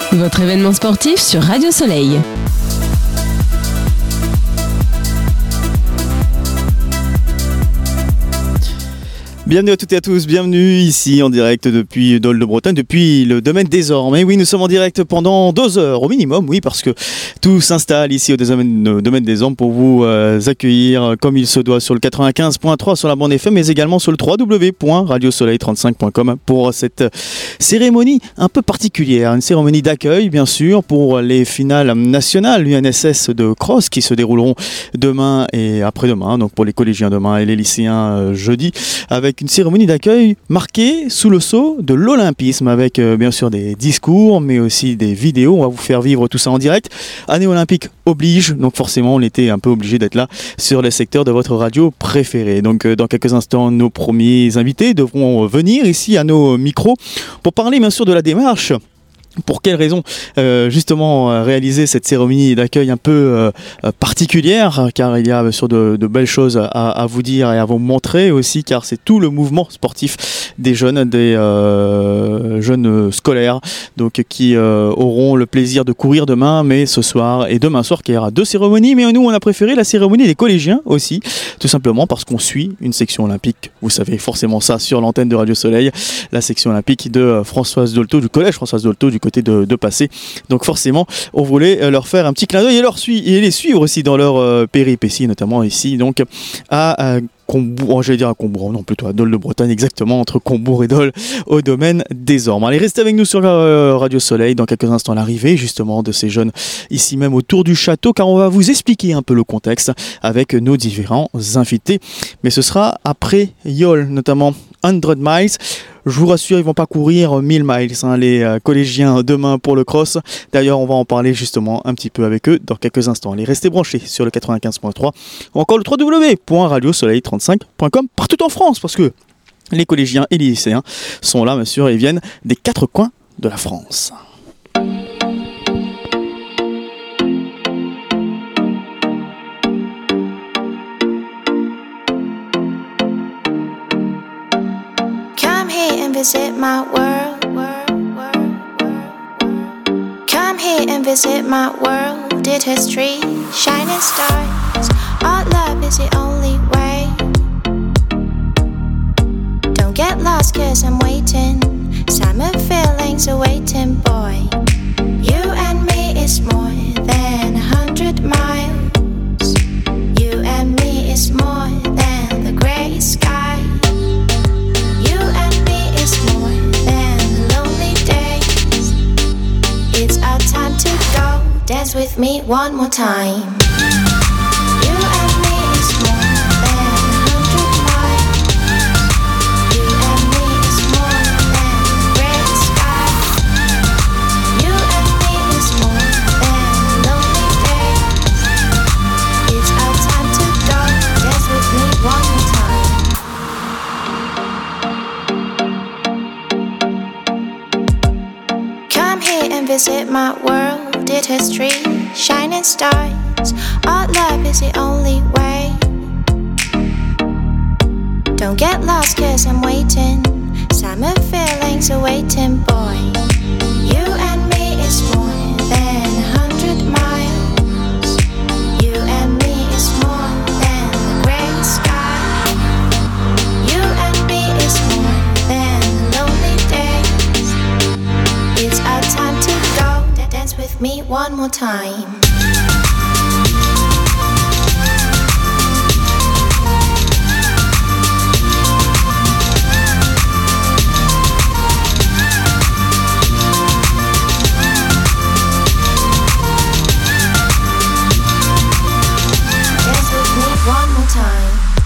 Votre événement sportif sur Radio Soleil. Bienvenue à toutes et à tous, bienvenue ici en direct depuis Dole de Bretagne, depuis le domaine des Ormes. Et oui, nous sommes en direct pendant 2 heures au minimum, oui, parce que tout s'installe ici au domaine des Ormes pour vous accueillir comme il se doit sur le 95.3 sur la bande FM, mais également sur le www.radiosoleil35.com pour cette cérémonie un peu particulière, une cérémonie d'accueil bien sûr pour les finales nationales UNSS de cross qui se dérouleront demain et après-demain, donc pour les collégiens demain et les lycéens jeudi, avec une cérémonie d'accueil marquée sous le sceau de l'olympisme avec bien sûr des discours mais aussi des vidéos. On va vous faire vivre tout ça en direct. Année olympique oblige, donc forcément on était un peu obligé d'être là sur les secteurs de votre radio préférée. Donc dans quelques instants, nos premiers invités devront venir ici à nos micros pour parler bien sûr de la démarche. Pour quelles raisons justement réaliser cette cérémonie d'accueil un peu particulière, car il y a bien sûr de belles choses à vous dire et à vous montrer aussi, car c'est tout le mouvement sportif des jeunes scolaires donc qui auront le plaisir de courir demain, mais ce soir et demain soir qu'il y aura 2 cérémonies, mais nous on a préféré la cérémonie des collégiens aussi, tout simplement parce qu'on suit une section olympique, vous savez forcément ça sur l'antenne de Radio Soleil, la section olympique de Françoise Dolto, du collège Françoise Dolto du côté de Passé. Donc forcément, on voulait leur faire un petit clin d'œil et les suivre aussi dans leur péripéties, notamment ici donc à Combourg, j'allais dire à Combourg, non plutôt à Dole de Bretagne, exactement, entre Combourg et Dole, au domaine des Ormes. Allez, restez avec nous sur Radio Soleil, dans quelques instants l'arrivée justement de ces jeunes ici même autour du château, car on va vous expliquer un peu le contexte avec nos différents invités. Mais ce sera après Yole, notamment 100 miles. Je vous rassure, ils ne vont pas courir 1000 miles, les collégiens demain pour le cross. D'ailleurs, on va en parler justement un petit peu avec eux dans quelques instants. Allez, restez branchés sur le 95.3 ou encore le www.radiosoleil35.com partout en France, parce que les collégiens et les lycéens sont là, bien sûr, et viennent des 4 coins de la France. Visit my world. Come here and visit my world. Did history, shining stars. Our love is the only way. Don't get lost 'cause I'm waiting. Summer feelings are waiting, boy. You and me is more than 100 miles. You and me is more than the grey sky. More than lonely days. It's our time to go. Dance with me one more time. You and me is more than 100 miles. You and me is more than gray sky. You and me is more than lonely days. It's our time to go. Dance with me one more time. Visit my world, did history, shining stars. Our love is the only way. Don't get lost 'cause I'm waiting. Summer feelings are waiting, boy. You and me is more than 100 miles. You and me is more than the gray sky. You and me is more than lonely days. It's our time to go. Dance with me one more time. Dance with me one more time.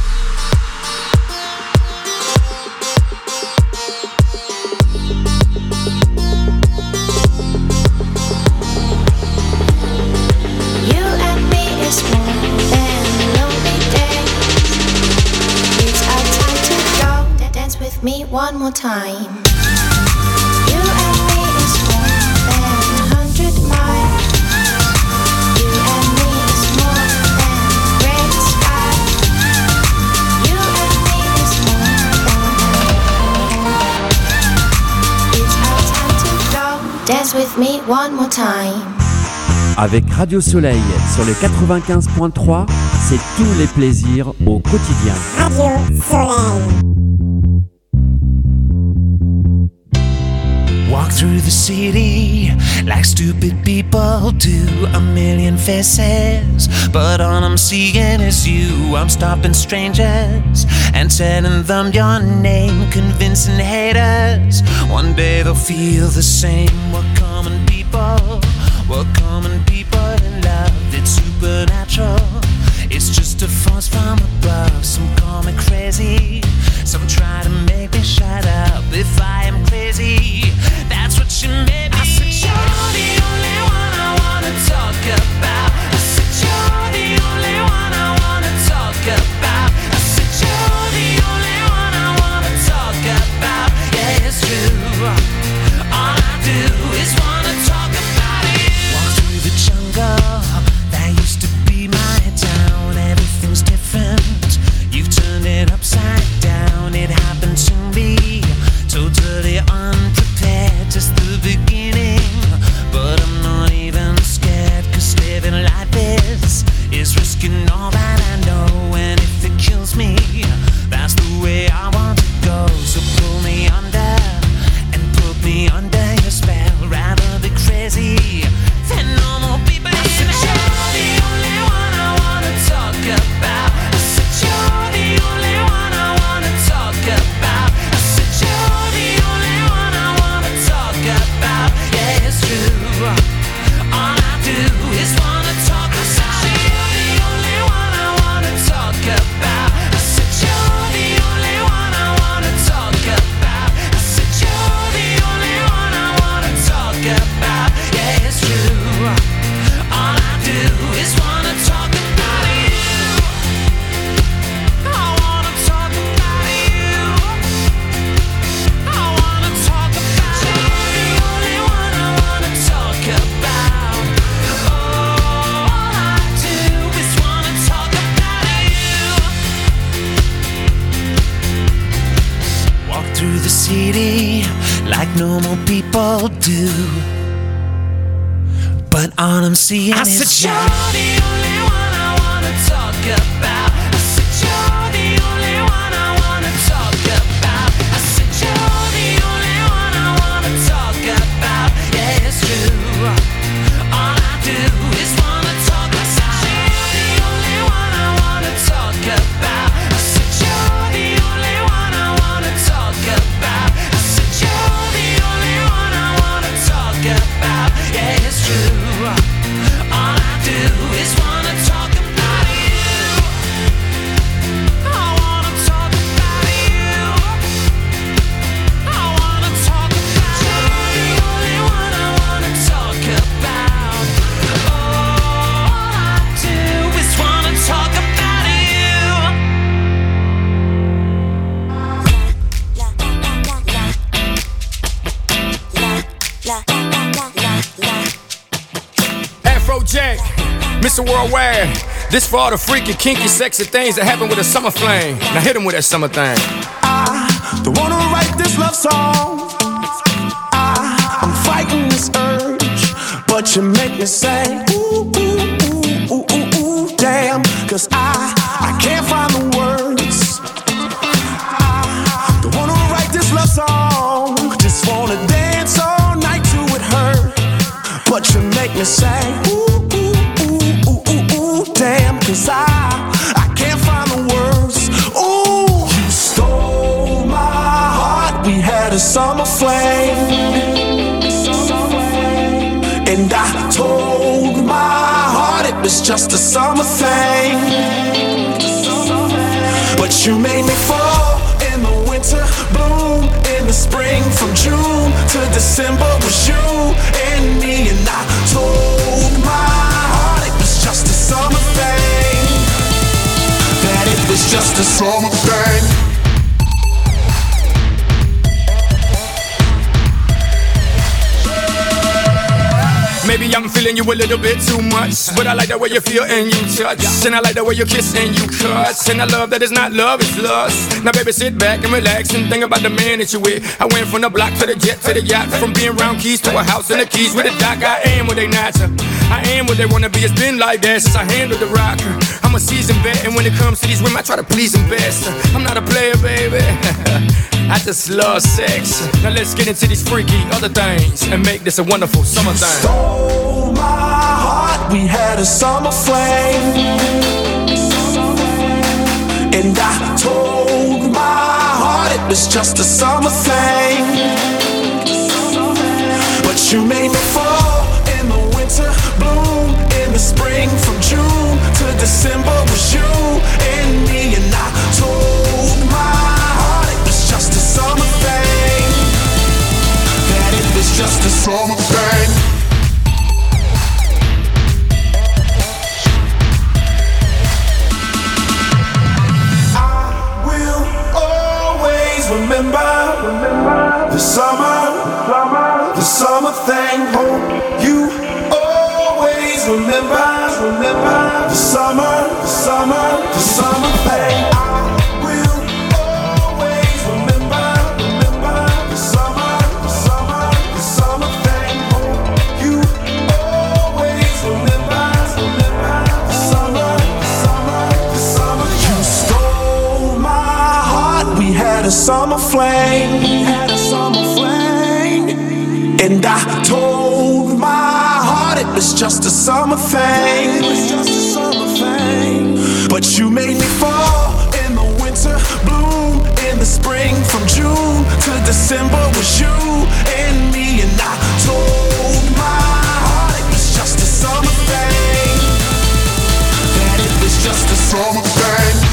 Me one more time. You and me is more than 100 miles. You and me is more than gray sky. You and me is more than. It's our time to go. Dance with with me one more time. Avec Radio Soleil sur les 95.3, c'est tous les plaisirs au quotidien. Radio Soleil. Walk through the city like stupid people do. A million faces, but all I'm seeing is you. I'm stopping strangers and telling them your name, convincing haters. One day they'll feel the same. We're common people. We're common people in love. It's supernatural. It's just a force from above. Some call me crazy. Some try to make me shut up. If I am crazy, that's what you made me. I said you're the only one I wanna talk about. I said you're the only one I wanna talk about. I said you're the only one I wanna talk about. Yeah, it's true. All I do is wanna talk about you. Walk through the jungle. That used to be my town. Everything's different. You've turned it upside down. It happened to me. Totally unprepared, just the beginning. But I'm not even scared, 'cause living like this is risking all that I know. And if it kills me, that's the way I want to go. So pull me under and put me under your spell. Rather be crazy than normal people. I said you're the only one I wanna talk about. I said you're the only one I wanna talk about. I said you're the only one I wanna talk about. Yeah, it's true. All I do is wanna talk about you. You're the only one I wanna talk about. I said you're the only one I wanna talk about. I said you're the only one I wanna talk about. Yeah, it's true. All I do is wanna talk about you. I wanna talk about you. I wanna talk about you. You're the only one I wanna talk about. All I do is wanna talk about you. Walk through the city like normal people do. But all I'm seeing is you. I said you're the only one I wanna talk about. I said you're the only one I wanna talk about. I said you're the only one I wanna talk about. Yeah, it's true. All I do is wanna talk about you. You're the only one I wanna talk about. I said you're the only one I wanna talk about. I said you're the only one I wanna talk about. Yeah, it's true. All I do is wanna talk about you. I wanna talk about you. I wanna talk about you. You're the only one I wanna talk about. All I do is wanna talk about you. Afrojack, Mr. Worldwide. This for all the freaky, kinky, sexy things that happen with a summer flame. Now hit him with that summer thing. Don't wanna write this love song. I'm fighting this urge, but you make me say ooh, ooh, ooh, ooh, ooh, ooh, damn. 'Cause I can't find the words. I don't wanna write this love song. Just wanna dance all night to it hurt, but you make me say ooh, ooh, ooh, ooh, ooh, ooh, damn. 'Cause I can't find the words. Ooh, you stole my heart. We had a summer flame, and I told my heart it was just a summer thing. But you made me fall in the winter, bloom in the spring. From June to December was you and me. And I told my heart it was just a summer thing, that it was just a summer thing. Maybe I'm feeling you a little bit too much, but I like the way you feel and you touch, and I like the way you kiss and you cuss, and I love that it's not love, it's lust. Now baby, sit back and relax and think about the man that you with. I went from the block to the jet to the yacht, from being round keys to a house and the keys with a dock. I am what they not. I am what they wanna be. It's been like that since I handled the rock. I'm a seasoned vet, and when it comes to these women, I try to please them best. I'm not a player, baby. I just love sex. Now let's get into these freaky other things and make this a wonderful summer thing. Stole my heart, we had a summer flame, and I told my heart it was just a summer thing. But you made me fall in the winter, bloom in the spring, from June to December was you and me, and I told my heart it was just a summer thing, that it was just a summer thing. I will always remember the summer thing. Hope you always remember the summer thing. I will always remember the summer thing. Hope you always remember the summer. You stole my heart, we had a summer flame, and I told my heart it was just a summer thing. But you made me fall in the winter, bloom in the spring, from June to December was you and me, and I told my heart it was just a summer thing, that it was just a summer thing.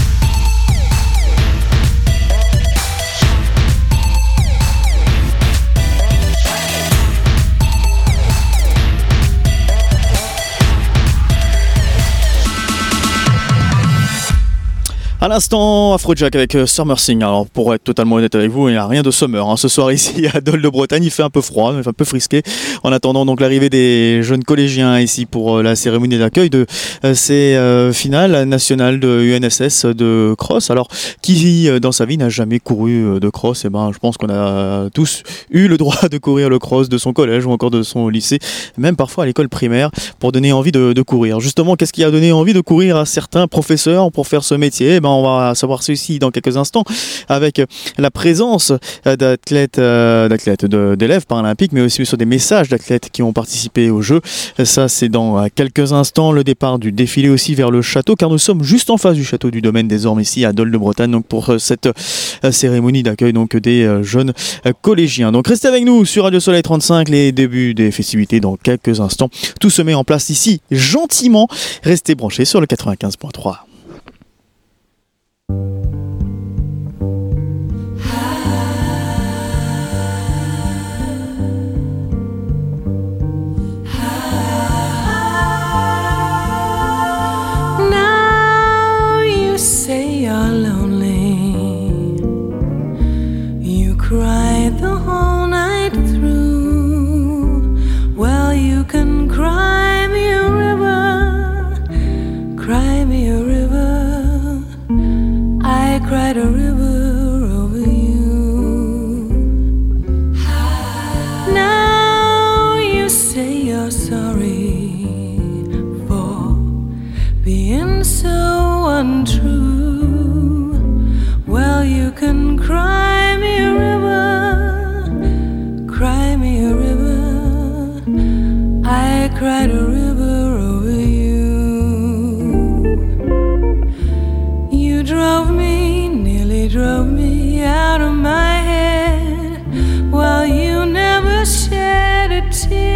À l'instant, Afrojack avec Summer Thing. Alors, pour être totalement honnête avec vous, il n'y a rien de summer. Hein. Ce soir, ici, à Dole de Bretagne, il fait un peu froid, un peu frisqué. En attendant donc l'arrivée des jeunes collégiens ici pour la cérémonie d'accueil de ces finales nationales de UNSS de cross. Alors, qui dans sa vie n'a jamais couru de cross? Eh ben, je pense qu'on a tous eu le droit de courir le cross de son collège ou encore de son lycée, même parfois à l'école primaire, pour donner envie de courir. Justement, qu'est-ce qui a donné envie de courir à certains professeurs pour faire ce métier? Eh ben, on va savoir ceci dans quelques instants avec la présence d'élèves paralympiques, mais aussi sur des messages d'athlètes qui ont participé au jeu. Ça, c'est dans quelques instants. Le départ du défilé aussi vers le château, car nous sommes juste en face du château du Domaine des Ormes ici à Dole de Bretagne, donc pour cette cérémonie d'accueil donc des jeunes collégiens. Donc restez avec nous sur Radio Soleil 35, les débuts des festivités dans quelques instants. Tout se met en place ici gentiment. Restez branchés sur le 95.3. Cried the whole night through. Well, you can cry me a river, cry me a river. I cried a river over you. Now you say you're sorry for being so untrue. Well, you can cry me a river, cry me a river. I cried a river over you. You drove me, nearly drove me out of my head. Well, you never shed a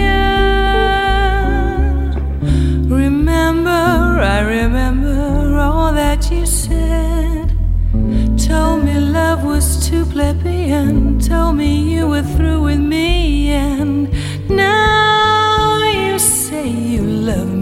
tear. Remember, I remember all that you said. Told me love was too plebeian. Told me you were through with me. And now you say you love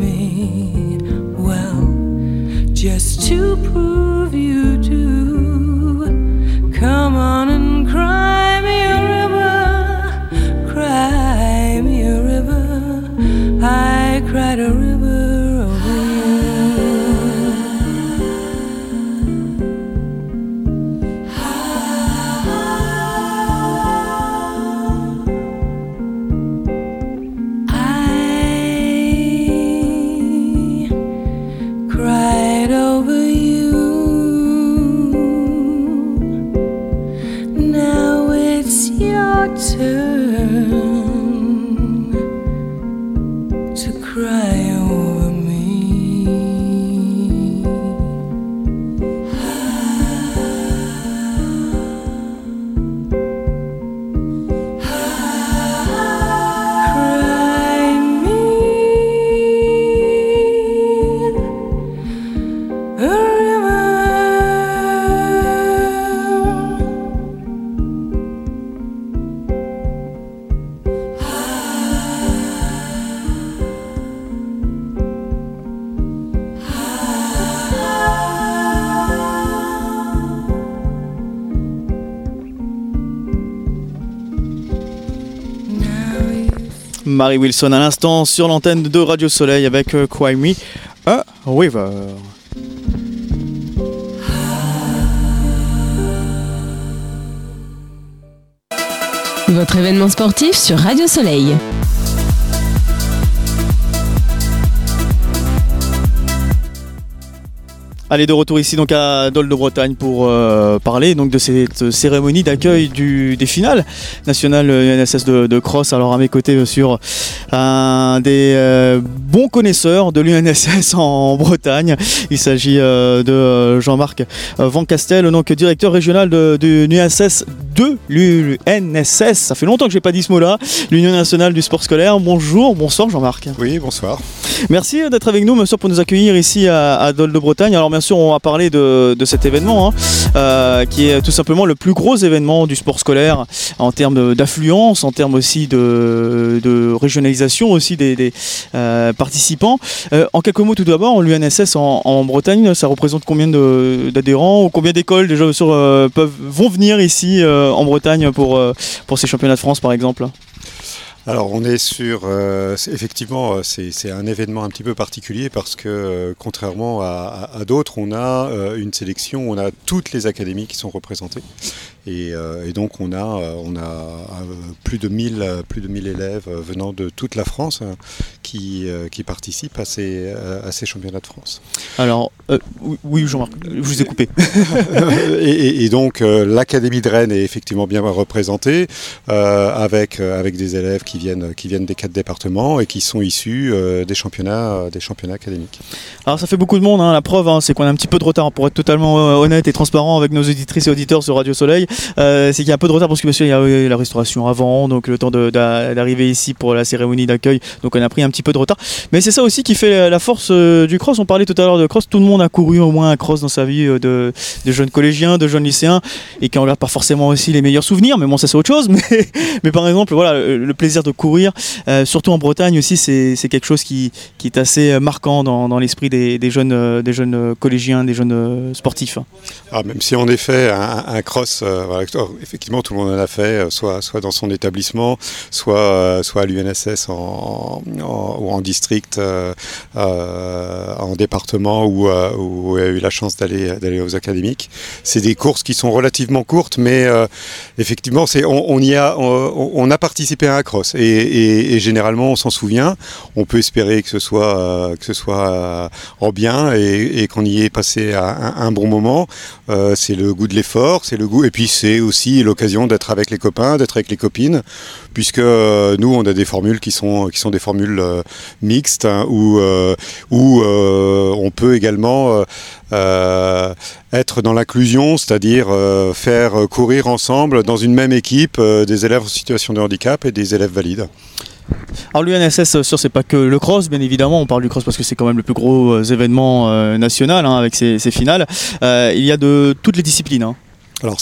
Mary Wilson à l'instant sur l'antenne de Radio Soleil avec Cry Me a River. Votre événement sportif sur Radio Soleil. Allez, de retour ici donc à Dol de Bretagne pour parler donc de cette cérémonie d'accueil des finales nationales UNSS de cross. Alors à mes côtés bien sûr un des bons connaisseurs de l'UNSS en Bretagne. Il s'agit de Jean-Marc Van Castel, donc directeur régional de l'UNSS de l'UNSS. Ça fait longtemps que j'ai pas dit ce mot-là. L'Union nationale du sport scolaire. Bonsoir Jean-Marc. Oui, bonsoir. Merci d'être avec nous, bien sûr, pour nous accueillir ici à Dol de Bretagne. Alors bien sûr, on va parler de cet événement qui est tout simplement le plus gros événement du sport scolaire en termes d'affluence, en termes aussi de régionalisation aussi des participants. En quelques mots tout d'abord, l'UNSS en Bretagne, ça représente combien d'adhérents ou combien d'écoles déjà vont venir ici en Bretagne pour ces championnats de France par exemple ? Alors on est sur, effectivement c'est un événement un petit peu particulier parce que contrairement à d'autres, on a une sélection, on a toutes les académies qui sont représentées et donc on a plus de 1000 élèves venant de toute la France qui participent à ces championnats de France. Alors oui Jean-Marc, je vous ai coupé. et donc l'académie de Rennes est effectivement bien représentée avec des élèves qui viennent des 4 départements et qui sont issus des championnats académiques. Alors ça fait beaucoup de monde, la preuve c'est qu'on a un petit peu de retard pour être totalement honnête et transparent avec nos auditrices et auditeurs sur Radio Soleil. C'est qu'il y a un peu de retard parce que bien sûr il y a eu la restauration avant, donc le temps d'arriver ici pour la cérémonie d'accueil, donc on a pris un petit peu de retard. Mais c'est ça aussi qui fait la force du cross. On parlait tout à l'heure de cross, tout le monde a couru au moins un cross dans sa vie, de jeunes collégiens, de jeunes lycéens, et qui en a pas forcément aussi les meilleurs souvenirs, mais bon ça c'est autre chose. Mais par exemple voilà, le plaisir de courir, surtout en Bretagne aussi, c'est quelque chose qui est assez marquant dans l'esprit des jeunes collégiens, des jeunes sportifs. Même si en effet un cross, effectivement tout le monde en a fait, soit dans son établissement, soit à l'UNSS ou en district, en département où a eu la chance d'aller aux académiques. C'est des courses qui sont relativement courtes, mais effectivement on a participé à un cross et généralement on s'en souvient. On peut espérer que ce soit en bien et qu'on y ait passé un bon moment. C'est le goût de l'effort, c'est le goût, et puis c'est aussi l'occasion d'être avec les copains, d'être avec les copines, puisque nous on a des formules qui sont des formules mixtes où on peut également être dans l'inclusion, c'est-à-dire faire courir ensemble dans une même équipe des élèves en situation de handicap et des élèves valides. Alors l'UNSS, c'est pas que le cross, bien évidemment, on parle du cross parce que c'est quand même le plus gros événement national avec ses finales. Il y a de toutes les disciplines. Alors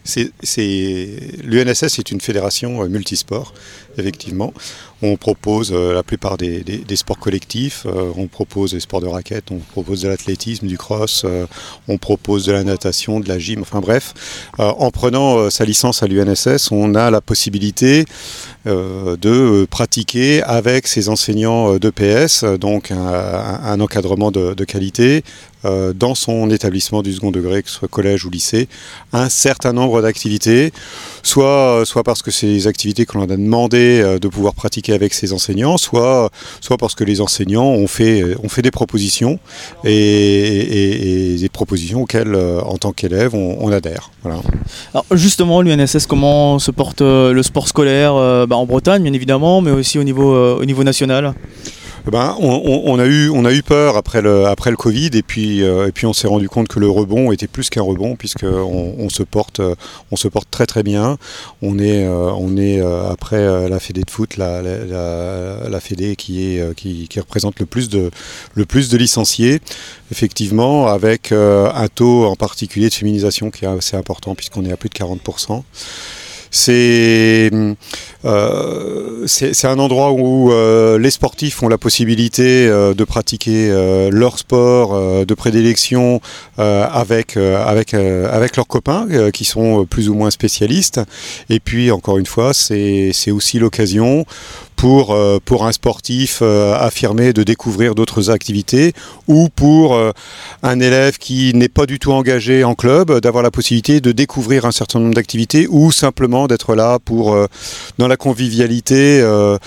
l'UNSS est une fédération multisport, effectivement. On propose la plupart des sports collectifs, on propose des sports de raquettes, on propose de l'athlétisme, du cross, on propose de la natation, de la gym, enfin bref. En prenant sa licence à l'UNSS, on a la possibilité de pratiquer avec ses enseignants d'EPS, donc un encadrement de qualité, dans son établissement du second degré, que ce soit collège ou lycée, un certain nombre d'activités, soit parce que c'est des activités qu'on leur a demandé de pouvoir pratiquer avec ses enseignants, soit parce que les enseignants ont fait des propositions et des propositions auxquelles, en tant qu'élève, on adhère. Voilà. Alors justement, l'UNSS, comment se porte le sport scolaire en Bretagne, bien évidemment, mais aussi au niveau national ? On a eu peur après le Covid et puis on s'est rendu compte que le rebond était plus qu'un rebond puisque on se porte très très bien. On est après la fédé de foot, la fédé qui représente le plus de licenciés, effectivement, avec un taux en particulier de féminisation qui est assez important puisqu'on est à plus de 40%. C'est un endroit où les sportifs ont la possibilité de pratiquer leur sport de prédilection avec leurs copains qui sont plus ou moins spécialistes. Et puis, encore une fois, c'est aussi l'occasion pour un sportif affirmé de découvrir d'autres activités, ou pour un élève qui n'est pas du tout engagé en club, d'avoir la possibilité de découvrir un certain nombre d'activités, ou simplement d'être là pour, dans la convivialité,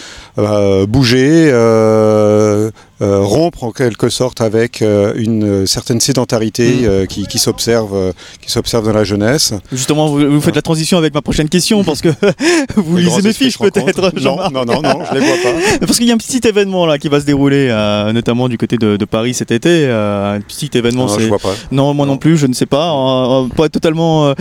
bouger, rompre en quelque sorte avec une certaine sédentarité qui s'observe dans la jeunesse. Justement, vous faites la transition avec ma prochaine question, parce que vous lisez mes fiches peut-être. Non, je les vois pas. Parce qu'il y a un petit événement là qui va se dérouler, notamment du côté de Paris cet été. Un petit événement. Non, je vois pas. Non, moi non plus, je ne sais pas. Pour être totalement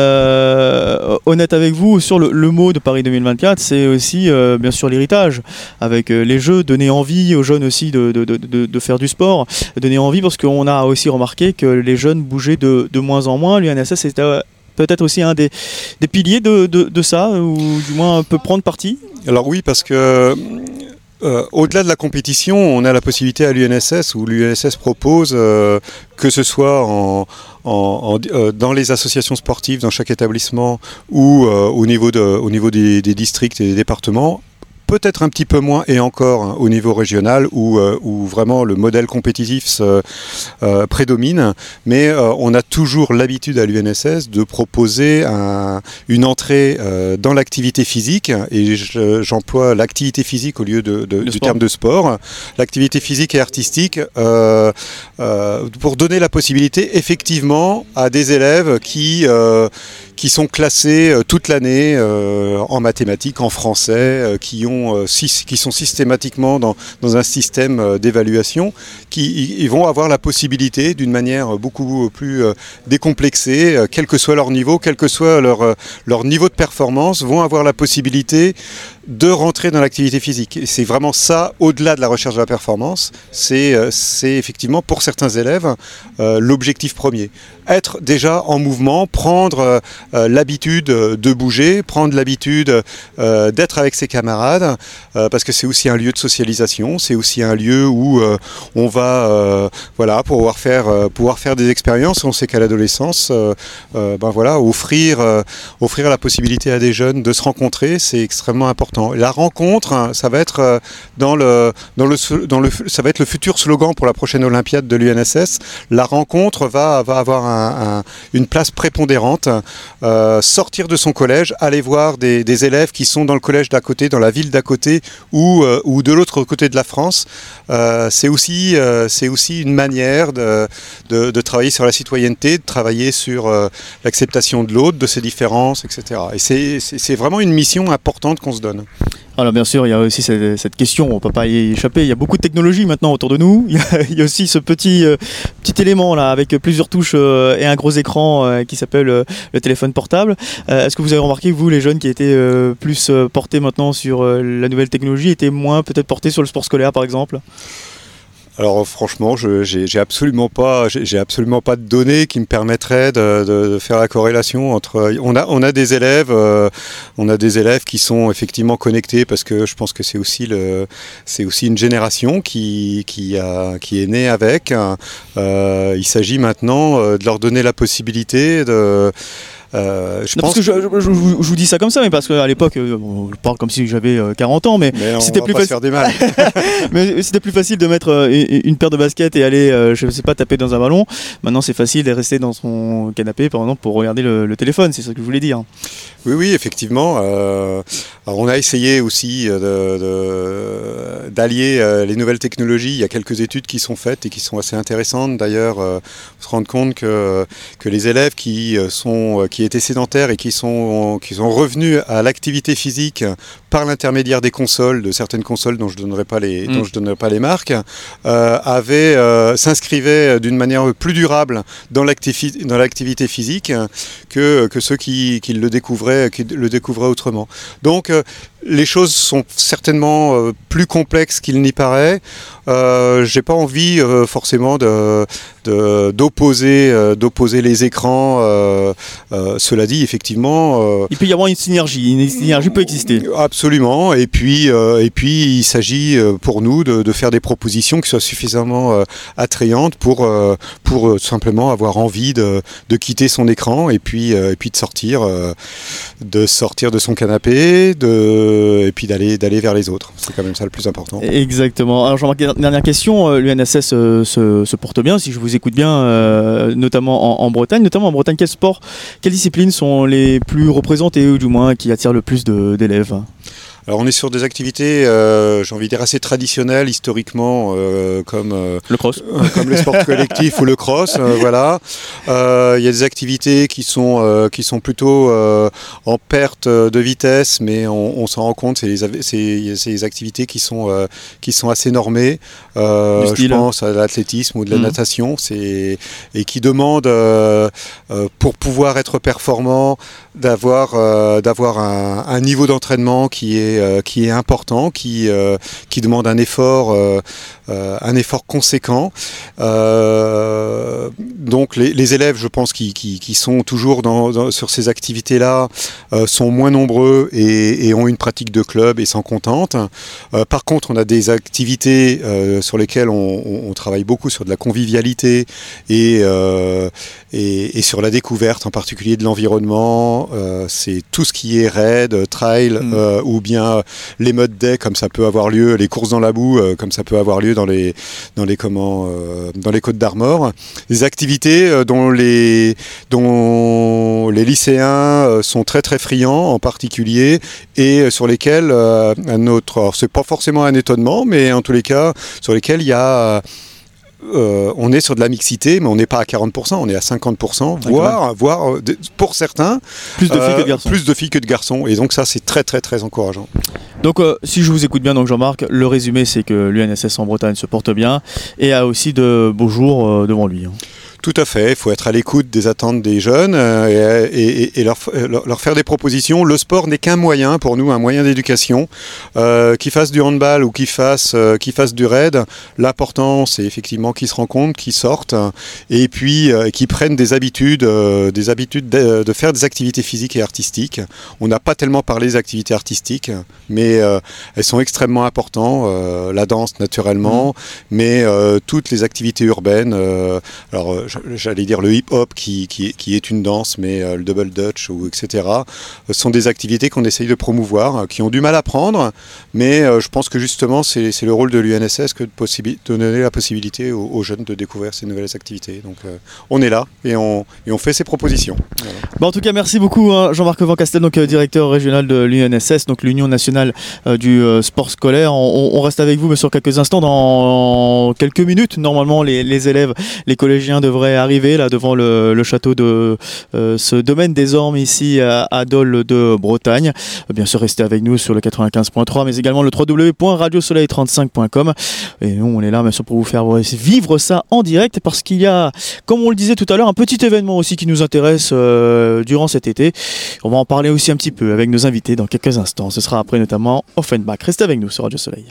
honnête avec vous, sur le mot de Paris 2024, c'est aussi bien sûr l'héritage, avec les jeux, donner envie aux jeunes aussi de faire du sport, donner envie, parce qu'on a aussi remarqué que les jeunes bougeaient de moins en moins. L'UNSS était peut-être aussi un des piliers de ça, ou du moins peut prendre parti. Alors oui, parce que au-delà de la compétition, on a la possibilité à l'UNSS, où l'UNSS propose, que ce soit dans les associations sportives, dans chaque établissement, ou au niveau des districts et des départements, peut-être un petit peu moins, et encore au niveau régional, où vraiment le modèle compétitif prédomine, mais on a toujours l'habitude à l'UNSS de proposer une entrée dans l'activité physique, et j'emploie l'activité physique au lieu du terme de sport, l'activité physique et artistique, pour donner la possibilité effectivement à des élèves qui sont classés toute l'année en mathématiques, en français, qui sont systématiquement dans un système d'évaluation, ils vont avoir la possibilité, d'une manière beaucoup plus décomplexée, quel que soit leur niveau, quel que soit leur niveau de performance, vont avoir la possibilité de rentrer dans l'activité physique. Et c'est vraiment ça, au-delà de la recherche de la performance, c'est effectivement pour certains élèves l'objectif premier. Être déjà en mouvement, prendre l'habitude de bouger, prendre l'habitude d'être avec ses camarades, parce que c'est aussi un lieu de socialisation, c'est aussi un lieu où on va pouvoir faire des expériences. On sait qu'à l'adolescence, offrir la possibilité à des jeunes de se rencontrer, c'est extrêmement important. La rencontre, ça va être ça va être le futur slogan pour la prochaine Olympiade de l'UNSS. La rencontre va avoir une place prépondérante. Sortir de son collège, aller voir des élèves qui sont dans le collège d'à côté, dans la ville d'à côté, ou de l'autre côté de la France, c'est aussi une manière de travailler sur la citoyenneté, de travailler sur l'acceptation de l'autre, de ses différences, etc. Et c'est vraiment une mission importante qu'on se donne. Alors bien sûr, il y a aussi cette question, on ne peut pas y échapper, il y a beaucoup de technologies maintenant autour de nous, il y a aussi ce petit élément là avec plusieurs touches et un gros écran qui s'appelle le téléphone portable. Est-ce que vous avez remarqué, vous, les jeunes qui étaient plus portés maintenant sur la nouvelle technologie, étaient moins peut-être portés sur le sport scolaire par exemple ? Alors franchement, j'ai absolument pas de données qui me permettraient de faire la corrélation entre. On a des élèves qui sont effectivement connectés, parce que je pense que c'est aussi une génération qui est née avec. Il s'agit maintenant de leur donner la possibilité de. Je vous dis ça comme ça, mais parce qu'à l'époque, je parle comme si j'avais 40 ans, mais c'était plus facile. Mais c'était plus facile de mettre une paire de baskets et aller, je sais pas, taper dans un ballon. Maintenant, c'est facile de rester dans son canapé, par exemple, pour regarder le téléphone. C'est ce que je voulais dire. Oui, effectivement. Alors on a essayé aussi d'allier les nouvelles technologies. Il y a quelques études qui sont faites et qui sont assez intéressantes. D'ailleurs, on se rend compte que les élèves qui étaient sédentaires et qui sont revenus à l'activité physique par l'intermédiaire des consoles, de certaines consoles dont je donnerai pas les marques, s'inscrivaient d'une manière plus durable dans l'activité physique que ceux qui le découvraient autrement. Donc les choses sont certainement plus complexes qu'il n'y paraît. J'ai pas envie forcément d'opposer les écrans. Cela dit, effectivement, il peut y avoir une synergie peut exister. Absolument. Et puis il s'agit pour nous de faire des propositions qui soient suffisamment attrayantes pour simplement avoir envie de quitter son écran et puis de sortir de son canapé, et puis d'aller vers les autres. C'est quand même ça le plus important. Exactement. Alors Jean-Marc, dernière question. L'UNSS se porte bien, si je vous écoute bien, notamment en Bretagne. Notamment en Bretagne, quelles disciplines sont les plus représentées, ou du moins qui attirent le plus d'élèves ? Alors on est sur des activités, j'ai envie de dire, assez traditionnelles historiquement, comme le cross, comme le sport collectif ou le cross. Voilà. Il y a des activités qui sont plutôt en perte de vitesse, mais on s'en rend compte. C'est des activités qui sont assez normées. Je pense à l'athlétisme ou de la natation, et qui demandent, pour pouvoir être performant, d'avoir un niveau d'entraînement qui est important, qui demande un effort conséquent. Donc les élèves, je pense, qui sont toujours sur ces activités-là, sont moins nombreux et ont une pratique de club et s'en contentent. Par contre, on a des activités sur lesquelles on travaille beaucoup sur de la convivialité et sur la découverte, en particulier de l'environnement. C'est tout ce qui est raid, trail, ou bien les mud day, comme ça peut avoir lieu, les courses dans la boue, comme ça peut avoir lieu dans les Côtes d'Armor. Des activités dont les lycéens sont très très friands, en particulier, et sur lesquels alors c'est pas forcément un étonnement, mais en tous les cas sur lesquels il y a on est sur de la mixité, mais on n'est pas à 40%, on est à 50%, voire pour certains, plus de filles que de garçons. Et donc ça, c'est très très très encourageant. Donc si je vous écoute bien, donc Jean-Marc, le résumé, c'est que l'UNSS en Bretagne se porte bien et a aussi de beaux jours devant lui. Tout à fait, il faut être à l'écoute des attentes des jeunes et leur faire des propositions. Le sport n'est qu'un moyen, pour nous, un moyen d'éducation. Qu'ils fassent du handball ou qu'ils fassent du raid, l'important, c'est effectivement qu'ils se rencontrent, qu'ils sortent, et puis qu'ils prennent des habitudes de faire des activités physiques et artistiques. On n'a pas tellement parlé des activités artistiques, mais elles sont extrêmement importantes. La danse, naturellement, mais toutes les activités urbaines. Alors, j'allais dire le hip-hop qui est une danse, mais le double dutch, etc. sont des activités qu'on essaye de promouvoir, qui ont du mal à prendre, mais je pense que justement c'est le rôle de l'UNSS que de donner la possibilité aux jeunes de découvrir ces nouvelles activités. Donc on est là et on fait ces propositions. Voilà. Bon, en tout cas, merci beaucoup Jean-Marc Van Castel, donc directeur régional de l'UNSS, donc l'Union nationale du sport scolaire. On reste avec vous mais sur quelques instants. Dans quelques minutes, normalement, les élèves, les collégiens devraient arriver là devant le château de ce domaine des Ormes ici à Dole de Bretagne. Bien sûr, restez avec nous sur le 95.3, mais également le www.radiosoleil35.com. Et nous, on est là bien sûr pour vous faire vivre ça en direct, parce qu'il y a, comme on le disait tout à l'heure, un petit événement aussi qui nous intéresse durant cet été. On va en parler aussi un petit peu avec nos invités dans quelques instants. Ce sera après notamment Offenbach. Restez avec nous sur Radio Soleil.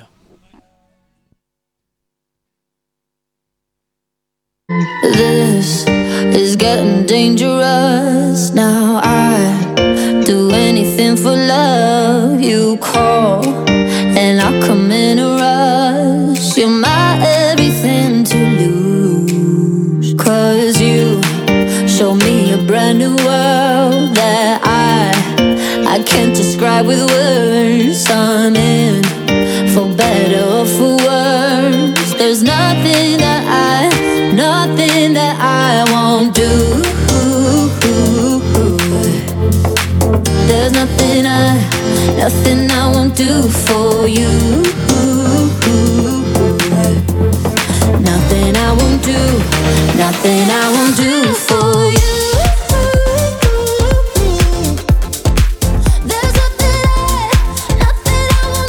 This is getting dangerous. Now I do anything for love. You call and I come in a rush. You're my everything to lose. 'Cause you show me a brand new world that I can't describe with words. I'm in for better or for worse. There's nothing that I won't do. There's nothing I won't do for you. Nothing I won't do, nothing I won't do for you. There's nothing I won't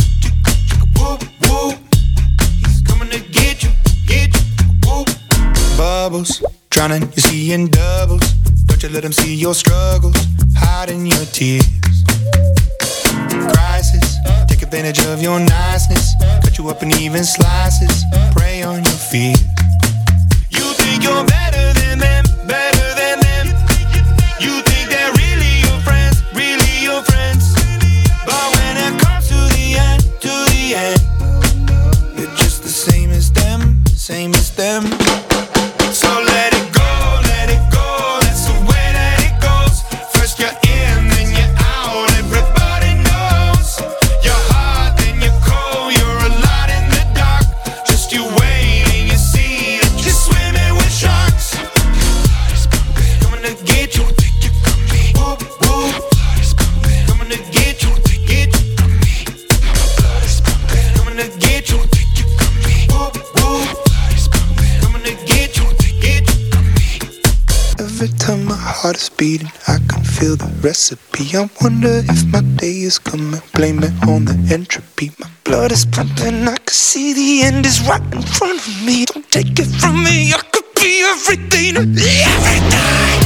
drowning, you're seeing doubles. Don't you let them see your struggles, hiding your tears. Crisis, take advantage of your niceness, cut you up in even slices, prey on your fears. You think you're better than them, better than them. You think they're really your friends, really your friends. But when it comes to the end, you're just the same as them, same as them. So let it go, that's the way that it goes. First you're in, then you're out, everybody knows. You're hot, then you're cold, you're a lot in the dark. Just you wait and you see that you're swimming with sharks. Coming to get you, whoop, whoop. Coming to get you, from me. Coming to get you, whoop, whoop. Coming to get you, from me. Every time my heart is beating, I can feel the recipe. I wonder if my day is coming, blame it on the entropy. My blood is pumping, I can see the end is right in front of me. Don't take it from me, I could be everything, everything.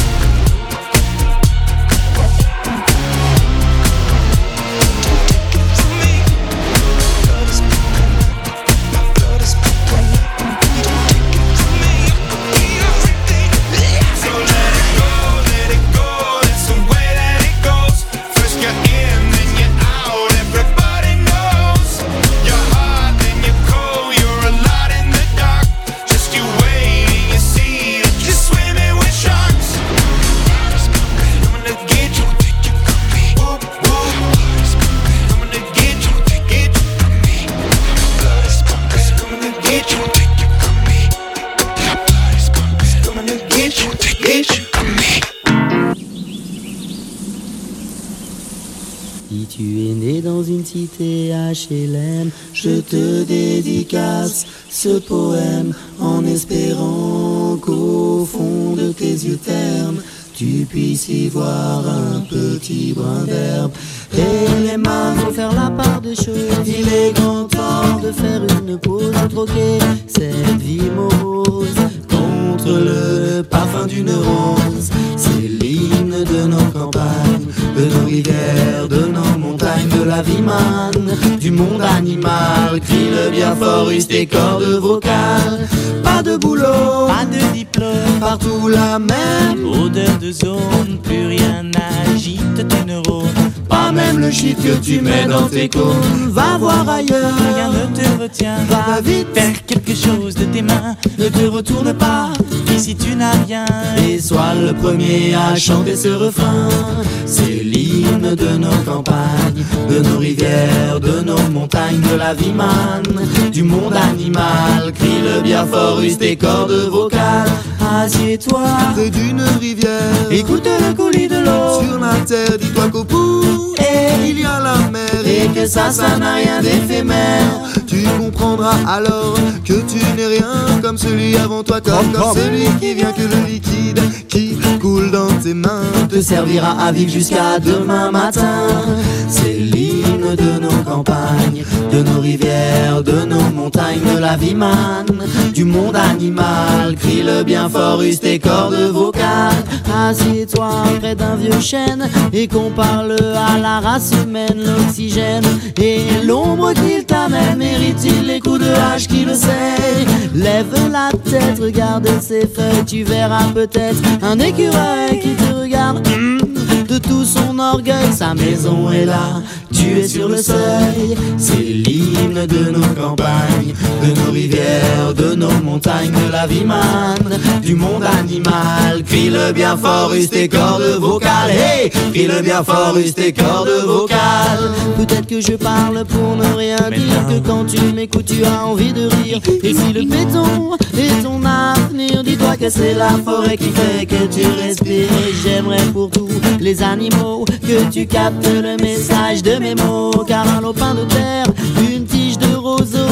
Si tu es né dans une cité HLM, je te dédicace ce poème en espérant qu'au fond de tes yeux ternes, tu puisses y voir un petit brin d'herbe. Et les mains vont faire la part des choses. Il est grand temps de faire une pause, de troquer cette vie morose contre le parfum d'une rose. C'est l'hymne de nos campagnes, de nos rivières, de nos montagnes, de la vie manne, du monde animal. Crie le bien fort, use tes cordes vocales. Pas de boulot, pas de diplôme, partout la même odeur de zone. Plus rien n'agite tes neurones, pas même le shit que tu mets dans tes cônes. Va voir ailleurs, rien ne te retient. Va vite faire quelque chose de tes mains. Ne te retourne pas, ici tu n'as rien. Et sois le premier à chanter ce refrain. C'est l'hymne de nos campagnes, de nos rivières, de nos montagnes, de la vie manne, du monde animal. Crie le bien fort, use tes cordes vocales. Assieds-toi près d'une rivière, écoute le coulis de l'eau. Sur la terre, dis-toi qu'au bout il y a la mer, et que ça n'a rien d'éphémère. Tu comprendras alors que tu n'es rien comme celui avant toi, comme celui qui vient, que le liquide qui coule dans tes mains te servira à vivre jusqu'à demain matin. C'est l'hymne de nos campagnes, de nos rivières, de nos montagnes, de la vie manne, du monde animal. Crie le bien fort, use tes cordes vocales. Assieds-toi près d'un vieux chêne et compare-le à la race humaine. L'oxygène et l'ombre qu'il t'amène, mérite-t-il les coups de hache qui le sait? Lève la tête, regarde ses feuilles, tu verras peut-être un écureuil qui te regarde. De tout son orgueil, sa maison est là, tu es sur le seuil. C'est l'hymne de nos campagnes, de nos rivières, de nos montagnes, de la vie manne, du monde animal. Crie le bien fort, use tes cordes vocales. Hey, crie le bien fort, use tes cordes vocales. Peut-être que je parle pour ne rien dire, que quand tu m'écoutes tu as envie de rire. Et si le béton est ton avenir, dis-toi que c'est la forêt qui fait que tu respires. J'aimerais pour tous les animaux que tu captes le message de mes mots, car un lopin de terre, une tige de roseau,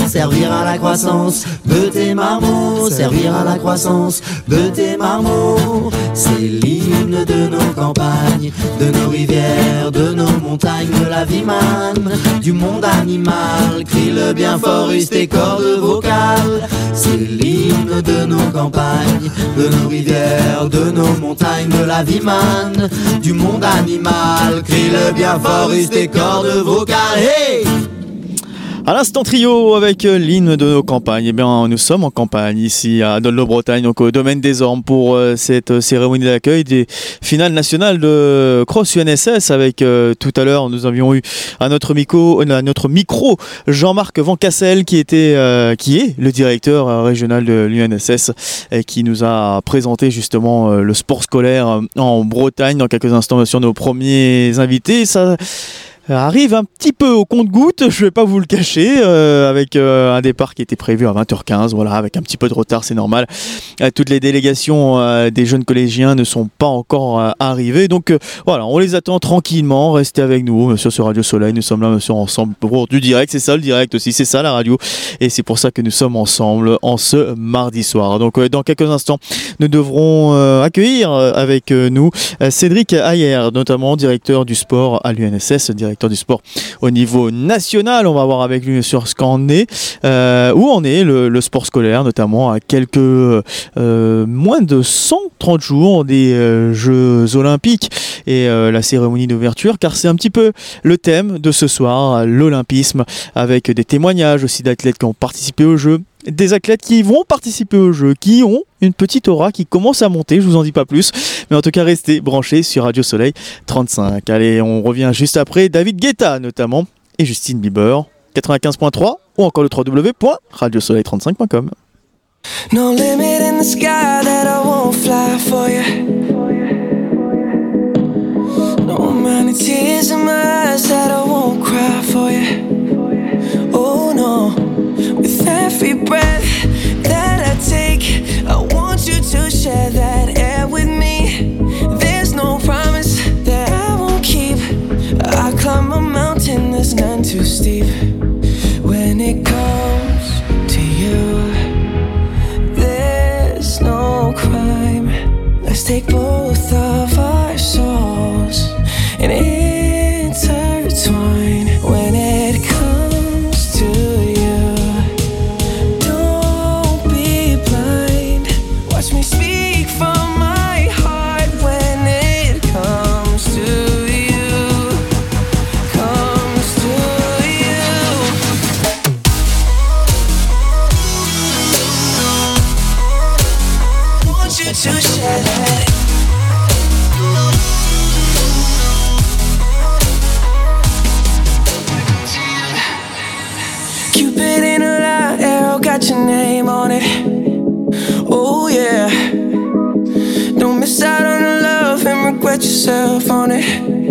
servir à la croissance de tes marmots, servir à la croissance de tes marmots. C'est l'hymne de nos campagnes, de nos rivières, de nos montagnes, de la vie manne, du monde animal. Crie-le bien fort, use tes cordes vocales. C'est l'hymne de nos campagnes, de nos rivières, de nos montagnes, de la vie manne, du monde animal. Crie-le bien fort, use tes cordes vocales. Hey! À l'instant trio avec l'hymne de nos campagnes. Eh bien, nous sommes en campagne ici à Dolno-Bretagne, donc au domaine des Ormes, pour cette cérémonie d'accueil des finales nationales de Cross UNSS. Avec tout à l'heure, nous avions eu à notre micro Jean-Marc Van Cassel, qui est le directeur régional de l'UNSS et qui nous a présenté justement le sport scolaire en Bretagne. Dans quelques instants, sur nos premiers invités, ça arrive un petit peu au compte-gouttes, je vais pas vous le cacher, avec un départ qui était prévu à 20h15, voilà, avec un petit peu de retard, c'est normal. Toutes les délégations des jeunes collégiens ne sont pas encore arrivées, donc voilà, on les attend tranquillement. Restez avec nous, monsieur, sur Radio Soleil. Nous sommes là, monsieur, ensemble pour du direct. C'est ça le direct aussi, c'est ça la radio, et c'est pour ça que nous sommes ensemble en ce mardi soir. Donc dans quelques instants, nous devrons accueillir avec nous Cédric Ayer, notamment directeur du sport à l'UNSS, directeur du sport au niveau national. On va voir avec lui sur ce qu'en est, où en est le sport scolaire, notamment à quelques moins de 130 jours des Jeux Olympiques et la cérémonie d'ouverture, car c'est un petit peu le thème de ce soir, l'olympisme, avec des témoignages aussi d'athlètes qui ont participé aux Jeux, des athlètes qui vont participer aux Jeux, qui ont une petite aura qui commence à monter, je vous en dis pas plus, mais en tout cas restez branchés sur Radio Soleil 35. Allez, on revient juste après, David Guetta notamment, et Justin Bieber, 95.3, ou encore le www.radiosoleil35.com. No limit in the sky that I won't fly for you. No amount of tears in my eyes that I won't cry for you. Oh no, with every breath that I take, I want you to share that air with me. There's no promise that I won't keep. I climb a mountain that's none too steep. When it comes to you, there's no crime. Let's take both of our souls and intertwine. When it comes to you, don't be blind. Watch me speak from my heart. When it comes to you, comes to you. Want you to share that. Cupid in a light arrow got your name on it. Oh yeah. Don't miss out on the love and regret yourself on it.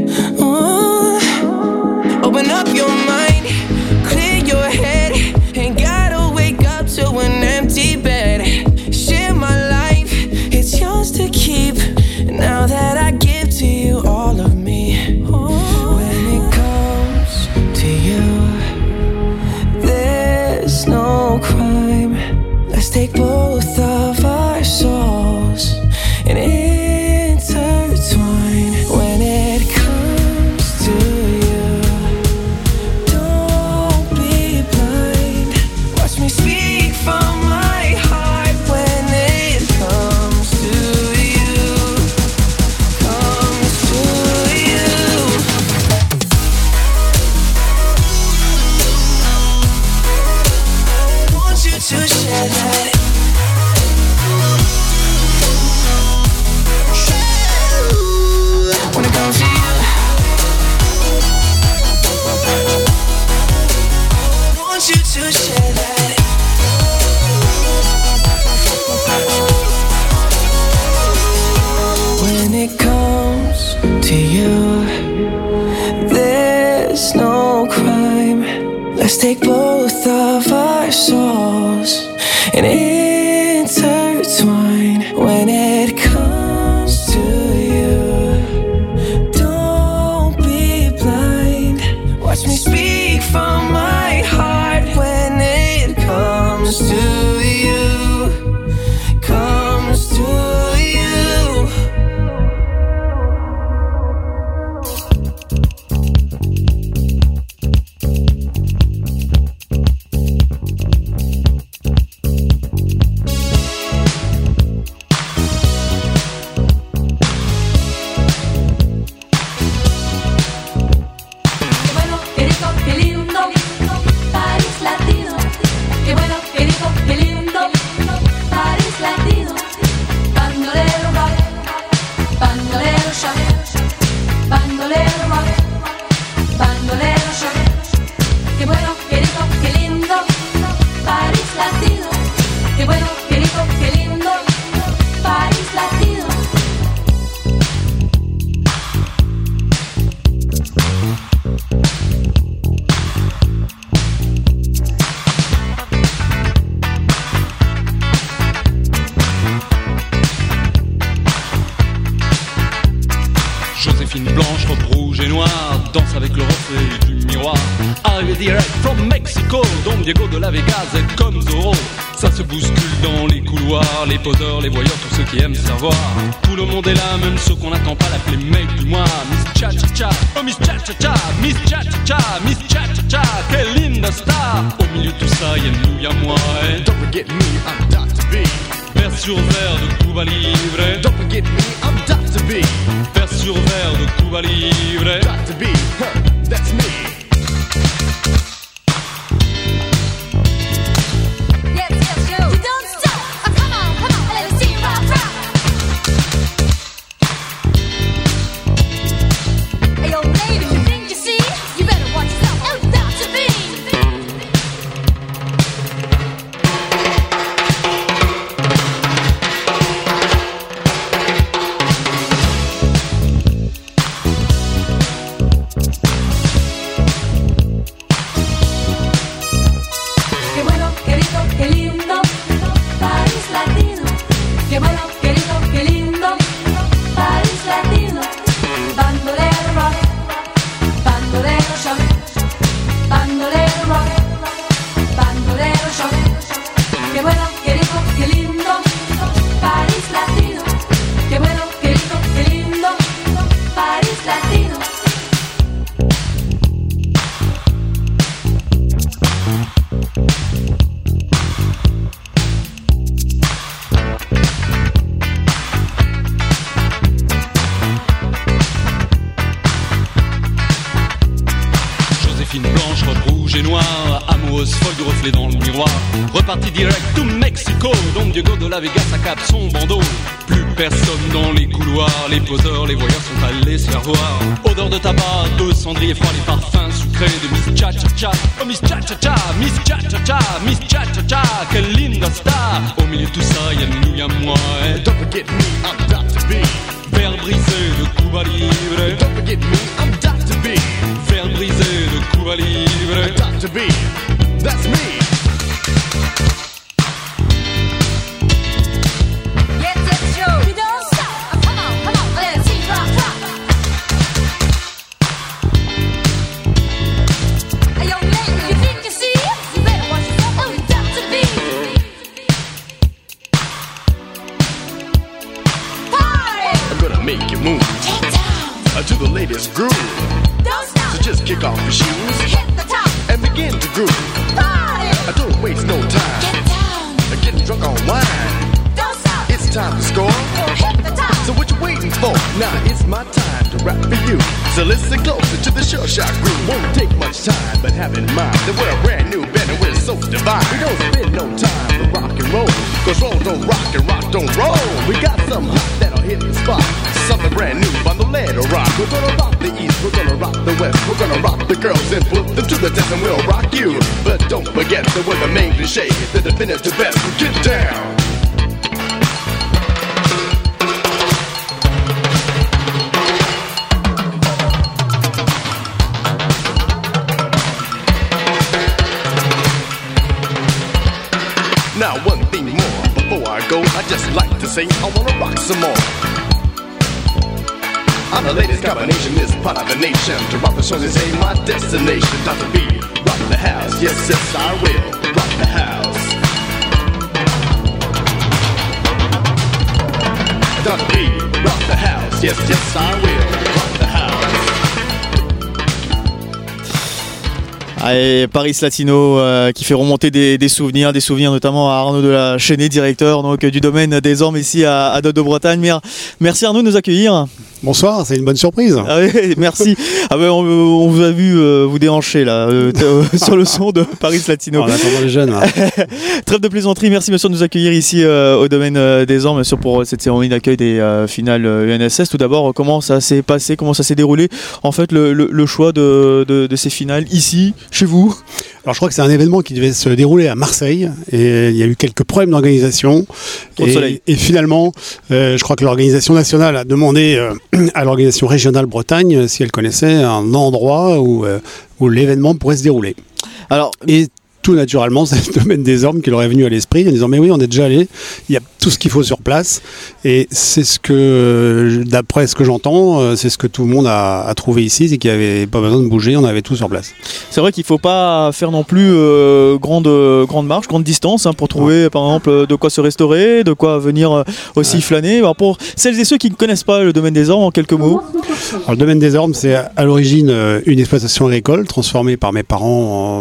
Open up your mind, clear your head. Ain't gotta wake up to an empty bed. Share my life, it's yours to keep. Now that I give to you all of me. When it comes to you, there's no crime. Let's take both of our souls and intertwine. When it comes to you, don't be blind. Watch me speak from my heart. When it comes to you, comes to you. Want you to share that. When it comes to you, want you to share that. When it comes to you, there's no crime. Let's take both of our souls and intertwine. When it comes to you, don't be blind. Watch me speak from my heart. When it blanche, robe rouge et noire, danse avec le reflet du miroir. Arrivé direct from Mexico, Don Diego de la Vegas est comme Zorro. Ça se bouscule dans les couloirs, les poseurs, les voyeurs, tous ceux qui aiment savoir. Tout le monde est là, même ceux qu'on n'attend pas, l'appeler mec du mois. Miss Cha-Cha-Cha, oh Miss Cha-Cha-Cha, Miss Cha-Cha-Cha, Miss Cha-Cha-Cha, quelle linda star. Au milieu de tout ça, y'a nous, y'a moi. Et don't forget me, I'm Dr. B. Vers sur verre de Cuba Libre. Don't forget me, I'm Dr. B. Vers sur verre de Cuba Libre. Dr. B, that's me. Reparti direct to Mexico, Don Diego de la Vegas accap son bandeau. Plus personne dans les couloirs, les poseurs, les voyeurs sont allés se faire voir. Odeur de tabac, de cendrier froid, les parfums sucrés de Miss Cha-Cha-Cha. Oh Miss Cha-Cha-Cha, Miss Cha-Cha-Cha, Miss Cha-Cha-Cha, quelle linda star. Au milieu de tout ça, y'a nous, y'a moi. Et don't forget me, I'm Dr. B. Verre brisé de Cuba Libre. Don't forget me, I'm Dr. B. Verre brisé de Cuba Libre. Dr. B, that's me. To the latest groove. Don't stop. So just kick off your shoes. Hit the top. And begin to groove. Party. Don't waste no time. Get down. Getting drunk on wine. Don't stop. It's time to score. Hit the top. So what you waiting for? Now it's my time to rap for you. So listen closer to the sure shot groove. Won't take much time, but have in mind that we're a brand new band and we're so divine. We don't spend no time to rock and roll. Cause roll don't rock and rock don't roll. We got some hot that'll hit the spot. Something brand new on the lead or rock. We're gonna rock the east, we're gonna rock the west. We're gonna rock the girls and put them to the test and we'll rock you. But don't forget that we're the main cliche, the definitive best. Get down. Now one thing more, before I go, I just like to say I wanna rock some more. I'm the latest combination, this part of the nation. To rock the show, this ain't my destination. Dr. B, rock the house, yes, yes, I will rock the house. Dr. B, rock the house, yes, yes, I will rock the house. Allez, Paris Latino qui fait remonter des souvenirs notamment à Arnaud de la Chênaie, directeur donc, du domaine des Ormes ici à Dodd de Bretagne. Merci Arnaud de nous accueillir. Bonsoir, c'est une bonne surprise. Ah oui, merci. Ah ben, on vous a vu vous déhancher là sur le son de Paris Latino. En attendant les jeunes. Trêve de plaisanterie, merci monsieur de nous accueillir ici au domaine des Ormes, bien sûr pour cette cérémonie d'accueil des finales UNSS. Tout d'abord, comment ça s'est passé, comment ça s'est déroulé en fait le choix de ces finales ici, chez vous? Alors je crois que c'est un événement qui devait se dérouler à Marseille et il y a eu quelques problèmes d'organisation et finalement je crois que l'organisation nationale a demandé à l'organisation régionale Bretagne si elle connaissait un endroit où l'événement pourrait se dérouler. Alors, et tout naturellement, c'est le domaine des Ormes qui leur est venu à l'esprit en disant mais oui, on est déjà allé, il y a tout ce qu'il faut sur place, et c'est ce que, d'après ce que j'entends, c'est ce que tout le monde a trouvé ici, c'est qu'il n'y avait pas besoin de bouger, on avait tout sur place. C'est vrai qu'il ne faut pas faire non plus grande marche, grande distance pour trouver par exemple de quoi se restaurer, de quoi venir aussi flâner. Alors, pour celles et ceux qui ne connaissent pas le domaine des Ormes, en quelques mots. Alors, le domaine des Ormes, c'est à l'origine une exploitation agricole transformée par mes parents en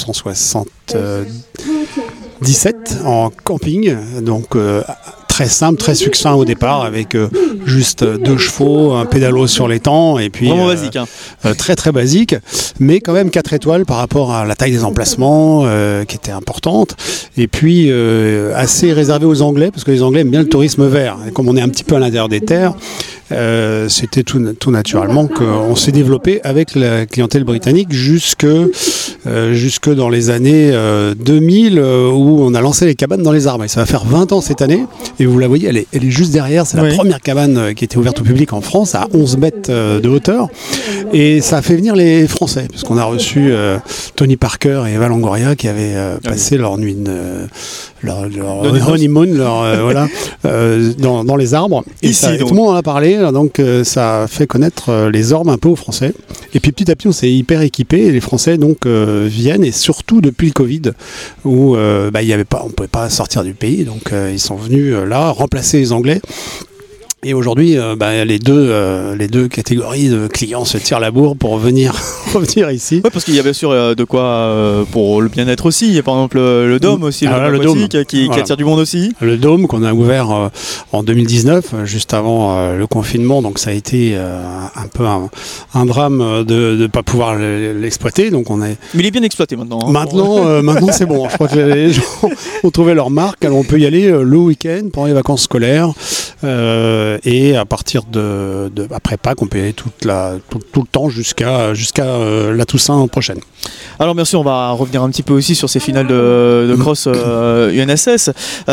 1977 en camping, donc très simple, très succinct au départ, avec juste 2 chevaux, un pédalo sur l'étang, et puis vraiment basique, très très basique, mais quand même 4 étoiles par rapport à la taille des emplacements qui était importante, et puis assez réservé aux Anglais, parce que les Anglais aiment bien le tourisme vert, et comme on est un petit peu à l'intérieur des terres, c'était tout naturellement qu'on s'est développé avec la clientèle britannique jusque dans les années 2000, où on a lancé les cabanes dans les arbres, et ça va faire 20 ans cette année. Et vous la voyez, elle est juste derrière. C'est la première cabane qui était ouverte au public en France, à 11 mètres de hauteur. Et ça a fait venir les Français, parce qu'on a reçu Tony Parker et Eva Longoria qui avaient passé leur nuit, leur honeymoon, dans les arbres. Et ici, tout le monde en a parlé, donc ça a fait connaître les Ormes un peu aux Français. Et puis petit à petit, on s'est hyper équipé. Et les Français donc viennent, et surtout depuis le Covid, où on ne pouvait pas sortir du pays, donc ils sont venus là remplacer les Anglais. Et aujourd'hui, les deux catégories de clients se tirent la bourre pour revenir ici. Oui, parce qu'il y a bien sûr de quoi pour le bien-être aussi. Il y a par exemple le Dôme aussi, le Dôme qui attire du monde aussi. Le Dôme qu'on a ouvert en 2019, juste avant le confinement. Donc ça a été un peu un drame de ne pas pouvoir l'exploiter. Donc Mais il est bien exploité maintenant. Maintenant c'est bon. Je crois que les gens ont trouvé leur marque. Alors on peut y aller le week-end pendant les vacances scolaires. Et à partir après Pâques, on peut y aller tout le temps jusqu'à la Toussaint prochaine. Alors bien sûr, on va revenir un petit peu aussi sur ces finales de cross UNSS.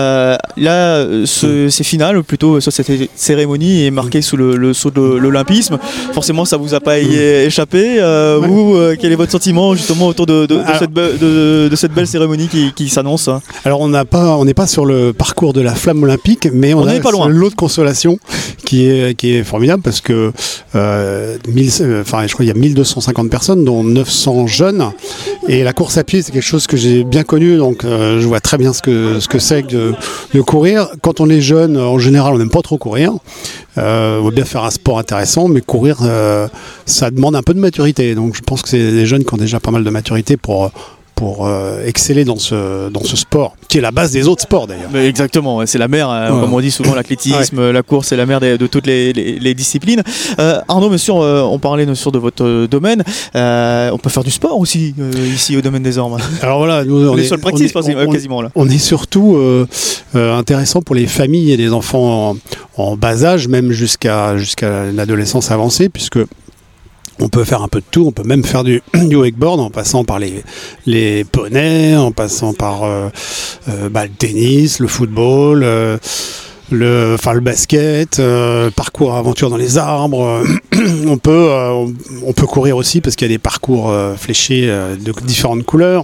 Ces finales, plutôt sur cette cérémonie, est marquée sous le sceau de l'olympisme. Forcément, ça vous a pas échappé. Quel est votre sentiment justement autour de cette belle cérémonie qui s'annonce? Alors on n'est pas sur le parcours de la flamme olympique, mais on est pas loin. L'autre consolation qui est formidable, parce que je crois qu'il y a 1250 personnes, dont 900 jeunes, et la course à pied, c'est quelque chose que j'ai bien connu, donc je vois très bien ce que c'est que de courir. Quand on est jeune, en général, on n'aime pas trop courir. On va bien faire un sport intéressant, mais courir, ça demande un peu de maturité. Donc je pense que c'est des jeunes qui ont déjà pas mal de maturité pour exceller dans ce sport, qui est la base des autres sports d'ailleurs. Mais exactement, c'est la mère, comme on dit souvent, l'athlétisme, la course, c'est la mère de toutes les disciplines. Arnaud, bien sûr, on parlait bien sûr de votre domaine. On peut faire du sport aussi ici au domaine des Ormes. Alors voilà, nous, on est sur le practice quasiment là. On est surtout intéressant pour les familles et les enfants en bas âge, même jusqu'à l'adolescence avancée, puisque on peut faire un peu de tout, on peut même faire du wakeboard en passant par les poneys, en passant par le tennis, le football, le basket, parcours aventure dans les arbres. On peut courir aussi, parce qu'il y a des parcours fléchés de différentes couleurs.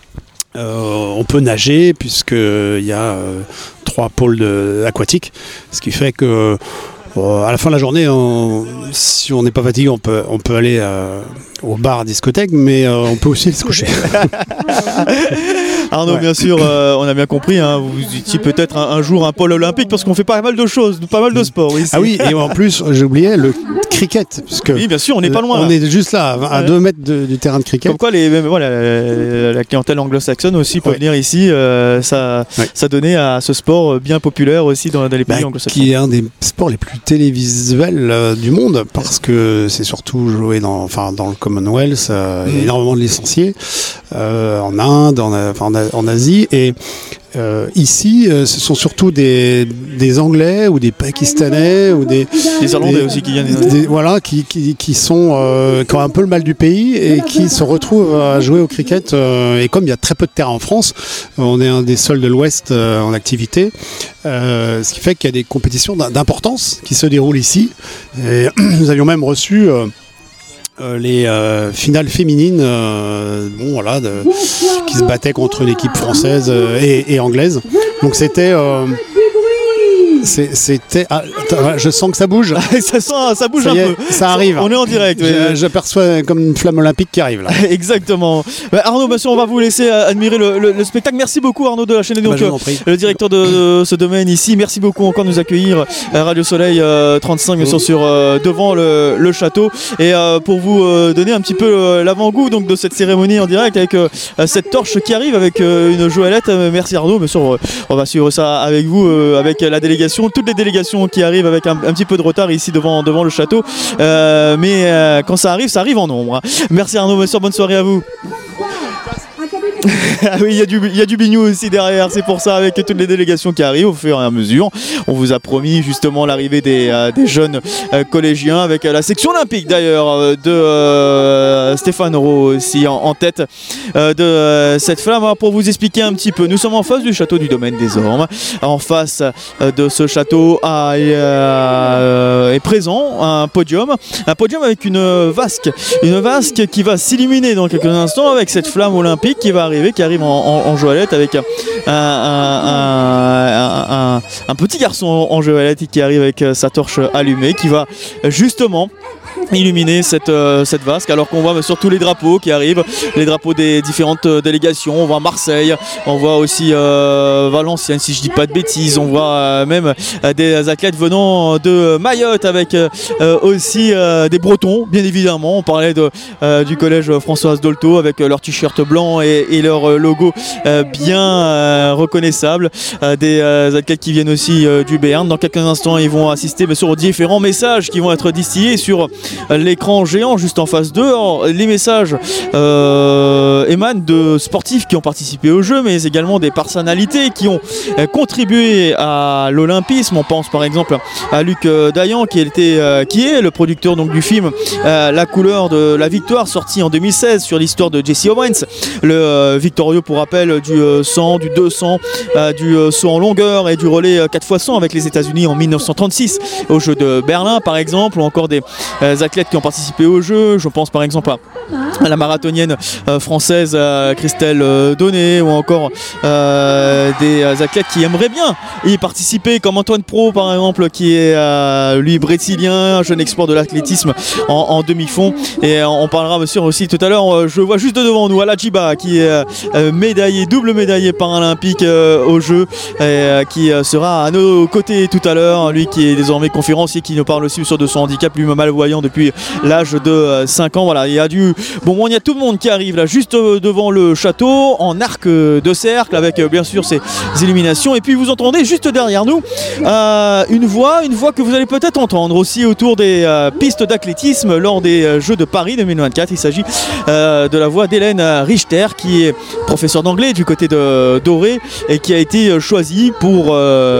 On peut nager, puisqu'il y a 3 pôles aquatiques, ce qui fait que à la fin de la journée, si on n'est pas fatigué, on peut aller au bar, discothèque, mais on peut aussi se coucher. Arnaud, bien sûr, on a bien compris, vous étiez peut-être un jour un pôle olympique, parce qu'on fait pas mal de choses, pas mal de sports ici. Ah oui, et en plus, j'ai oublié le cricket, puisque oui, bien sûr, on n'est pas loin. On est juste là, à 2 mètres du terrain de cricket. Comme quoi, la clientèle anglo-saxonne aussi peut venir ici. Ça donnait à ce sport bien populaire aussi dans les pays anglo-saxons. Qui est un des sports les plus télévisuels du monde, parce que c'est surtout joué dans le Commonwealth, il y a énormément de licenciés en Inde, en Asie, et ici, ce sont surtout des Anglais ou des Pakistanais ou des Irlandais aussi qui viennent. Qui ont un peu le mal du pays et qui se retrouvent à jouer au cricket. Et comme il y a très peu de terrain en France, on est un des seuls de l'Ouest en activité. Ce qui fait qu'il y a des compétitions d'importance qui se déroulent ici. Et nous avions même reçu les finales féminines qui se battaient contre l'équipe française et anglaise. Donc c'était je sens que ça bouge. ça bouge un peu. Ça arrive. On est en direct. J'aperçois comme une flamme olympique qui arrive là. Exactement. Arnaud, bien sûr, on va vous laisser admirer le spectacle. Merci beaucoup Arnaud de la chaîne, donc le directeur de ce domaine ici. Merci beaucoup encore de nous accueillir à Radio Soleil 35 bien sûr sur devant le château, et pour vous donner un petit peu l'avant-goût donc de cette cérémonie en direct avec cette torche qui arrive avec une joëlette. Merci Arnaud, bien sûr, on va suivre ça avec vous, avec la délégation, toutes les délégations qui arrivent avec un petit peu de retard ici devant le château, mais quand ça arrive en nombre. Merci Arnaud, bien sûr, bonne soirée à vous. Ah oui, il y a du bignou aussi derrière, c'est pour ça, avec toutes les délégations qui arrivent au fur et à mesure. On vous a promis justement l'arrivée des jeunes collégiens, avec la section olympique d'ailleurs de Stéphane Rowe aussi en tête de cette flamme. Alors, pour vous expliquer un petit peu, nous sommes en face du château du Domaine des Ormes. En face de ce château est présent un podium avec une vasque qui va s'illuminer dans quelques instants avec cette flamme olympique qui arrive en joëlette, avec un petit garçon en joëlette qui arrive avec sa torche allumée, qui va justement illuminer cette vasque, alors qu'on voit sur tous les drapeaux qui arrivent, les drapeaux des différentes délégations. On voit Marseille, on voit aussi Valenciennes si je dis pas de bêtises, on voit même des athlètes venant de Mayotte, avec aussi des Bretons bien évidemment. On parlait du collège Françoise Dolto avec leur t-shirt blanc et leur logo bien reconnaissable, des athlètes qui viennent aussi du Béarn. Dans quelques instants ils vont assister bien sûr aux différents messages qui vont être distillés sur l'écran géant juste en face d'eux. Alors, les messages émanent de sportifs qui ont participé au jeu, mais également des personnalités qui ont contribué à l'olympisme. On pense par exemple à Luc Dayan qui est le producteur donc du film La couleur de la victoire, sorti en 2016 sur l'histoire de Jesse Owens, le victorieux pour rappel du 100, du 200, du saut en longueur et du relais 4x100 avec les États-Unis en 1936 aux Jeux de Berlin par exemple, ou encore des athlètes qui ont participé au jeu. Je pense par exemple à la marathonienne française Christelle Donnet, ou encore des athlètes qui aimeraient bien y participer, comme Antoine Pro par exemple, qui est lui brésilien, jeune export de l'athlétisme en demi-fond. Et on parlera bien sûr aussi tout à l'heure, je vois juste devant nous Alajiba qui est double médaillé paralympique au jeu, qui sera à nos côtés tout à l'heure, lui qui est désormais conférencier, qui nous parle aussi sur de son handicap, lui malvoyant depuis l'âge de 5 ans. Voilà, il y a tout le monde qui arrive là juste devant le château en arc de cercle, avec bien sûr ces illuminations. Et puis vous entendez juste derrière nous une voix que vous allez peut-être entendre aussi autour des pistes d'athlétisme lors des Jeux de Paris 2024. Il s'agit de la voix d'Hélène Richter, qui est professeure d'anglais du côté de Doré et qui a été choisie pour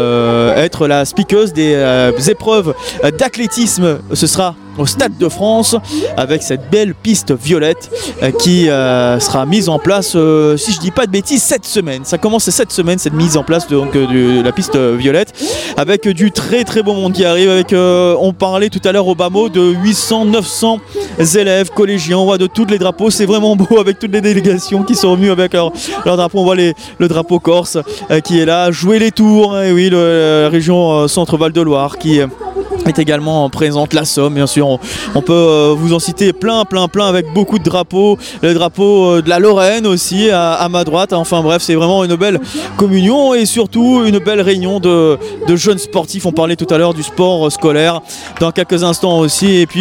être la speakeuse des épreuves d'athlétisme. Ce sera au Stade de France, avec cette belle piste violette qui sera mise en place, si je dis pas de bêtises, cette semaine. Ça commence cette semaine, cette mise en place de la piste violette, avec du très très beau monde qui arrive, avec on parlait tout à l'heure au bas mot de 800-900 élèves collégiens. On voit de tous les drapeaux, c'est vraiment beau, avec toutes les délégations qui sont venues avec leur drapeau. On voit le drapeau corse qui est là, jouer les tours, et oui, la région Centre-Val de Loire qui est également présente, la Somme bien sûr. On peut vous en citer plein avec beaucoup de drapeaux, le drapeau de la Lorraine aussi à ma droite. Enfin bref, c'est vraiment une belle communion et surtout une belle réunion de jeunes sportifs. On parlait tout à l'heure du sport scolaire, dans quelques instants aussi, et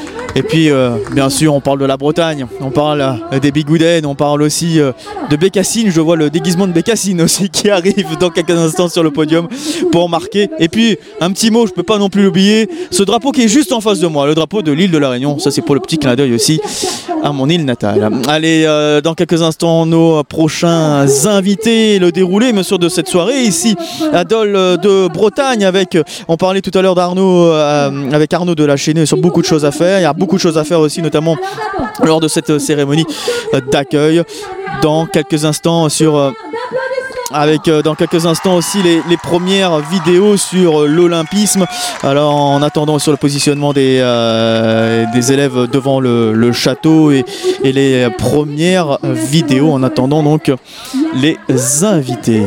puis bien sûr on parle de la Bretagne, on parle des Bigouden, on parle aussi de Bécassine. Je vois le déguisement de Bécassine aussi qui arrive dans quelques instants sur le podium pour marquer. Et puis un petit mot, je peux pas non plus l'oublier, ce drapeau qui est juste en face de moi, le drapeau de l'île de la Réunion. Ça c'est pour le petit clin d'œil aussi à mon île natale. Allez, dans quelques instants nos prochains invités, le déroulé bien sûr de cette soirée ici à Dole de Bretagne, avec, on parlait tout à l'heure d'Arnaud, avec Arnaud de la Chaînée, sur beaucoup de choses à faire. Il y a beaucoup de choses à faire aussi, notamment lors de cette cérémonie d'accueil. Dans quelques instants sur avec dans quelques instants aussi les premières vidéos sur l'olympisme. Alors en attendant sur le positionnement des élèves devant le château et les premières vidéos, en attendant donc les invités.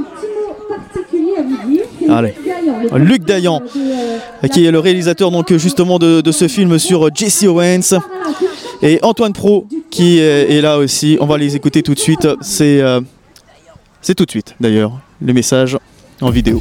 Allez. Luc Dayan, qui est le réalisateur donc justement de ce film sur Jesse Owens, et Antoine Pro qui est là aussi. On va les écouter tout de suite. C'est tout de suite d'ailleurs le message en vidéo.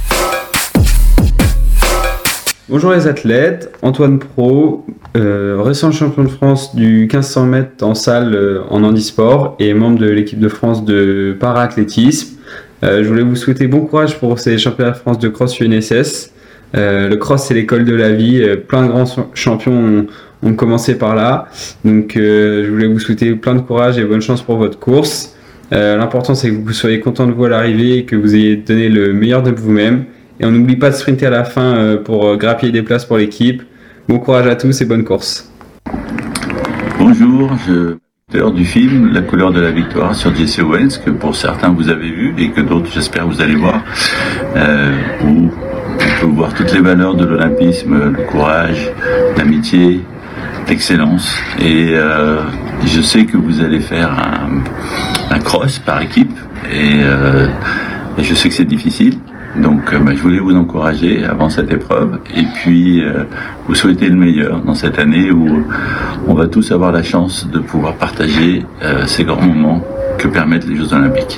Bonjour les athlètes, Antoine Pro, récent champion de France du 1500 mètres en salle en handisport et membre de l'équipe de France de para-athlétisme. Je voulais vous souhaiter bon courage pour ces championnats de France de cross UNSS. Le cross, c'est l'école de la vie. Plein de grands champions ont commencé par là. Donc je voulais vous souhaiter plein de courage et bonne chance pour votre course. L'important, c'est que vous soyez content de vous à l'arrivée et que vous ayez donné le meilleur de vous-même. Et on n'oublie pas de sprinter à la fin pour grappiller des places pour l'équipe. Bon courage à tous et bonne course. Bonjour, du film La couleur de la victoire sur Jesse Owens, que pour certains vous avez vu et que d'autres j'espère vous allez voir, où on peut voir toutes les valeurs de l'olympisme, le courage, l'amitié, l'excellence, et je sais que vous allez faire un cross par équipe et je sais que c'est difficile. Donc je voulais vous encourager avant cette épreuve et puis vous souhaiter le meilleur dans cette année où on va tous avoir la chance de pouvoir partager ces grands moments que permettent les Jeux Olympiques.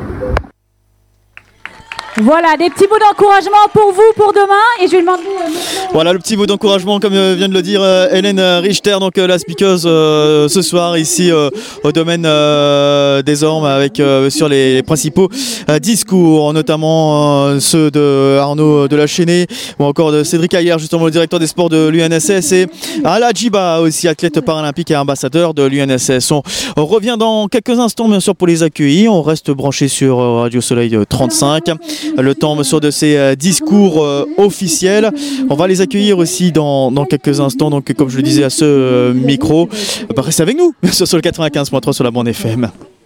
Voilà, des petits mots d'encouragement pour vous, pour demain. Et je vais demander... Voilà le petit mot d'encouragement, comme vient de le dire Hélène Richter, donc la speakeuse ce soir ici au domaine des Ormes, avec sur les principaux discours, notamment ceux de Arnaud Delachaînée ou encore de Cédric Ayer, justement le directeur des sports de l'UNSS, et Ala Djiba, aussi athlète paralympique et ambassadeur de l'UNSS. On revient dans quelques instants bien sûr pour les accueillir. On reste branché sur Radio Soleil 35. Le temps de ces discours officiels. On va les accueillir aussi dans quelques instants. Donc, comme je le disais à ce micro, restez avec nous, bien sûr, sur le 95.3 sur la bande FM.